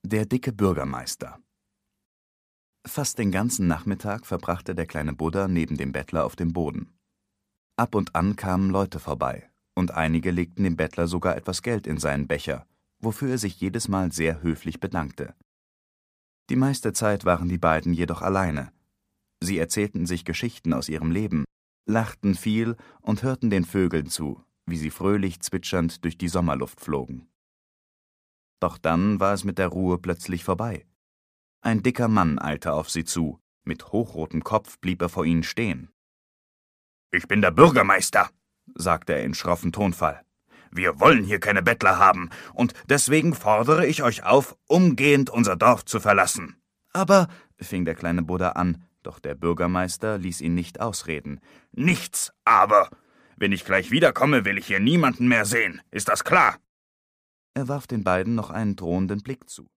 Der dicke Bürgermeister. Fast den ganzen Nachmittag verbrachte der kleine Buddha neben dem Bettler auf dem Boden. Ab und an kamen Leute vorbei, und einige legten dem Bettler sogar etwas Geld in seinen Becher, wofür er sich jedes Mal sehr höflich bedankte. Die meiste Zeit waren die beiden jedoch alleine. Sie erzählten sich Geschichten aus ihrem Leben, lachten viel und hörten den Vögeln zu, wie sie fröhlich zwitschernd durch die Sommerluft flogen. Doch dann war es mit der Ruhe plötzlich vorbei. Ein dicker Mann eilte auf sie zu, mit hochrotem Kopf blieb er vor ihnen stehen. »Ich bin der Bürgermeister«, sagte er in schroffem Tonfall. »Wir wollen hier keine Bettler haben, und deswegen fordere ich euch auf, umgehend unser Dorf zu verlassen.« »Aber«, fing der kleine Buddha an, doch der Bürgermeister ließ ihn nicht ausreden. »Nichts aber! Wenn ich gleich wiederkomme, will ich hier niemanden mehr sehen. Ist das klar?« Er warf den beiden noch einen drohenden Blick zu.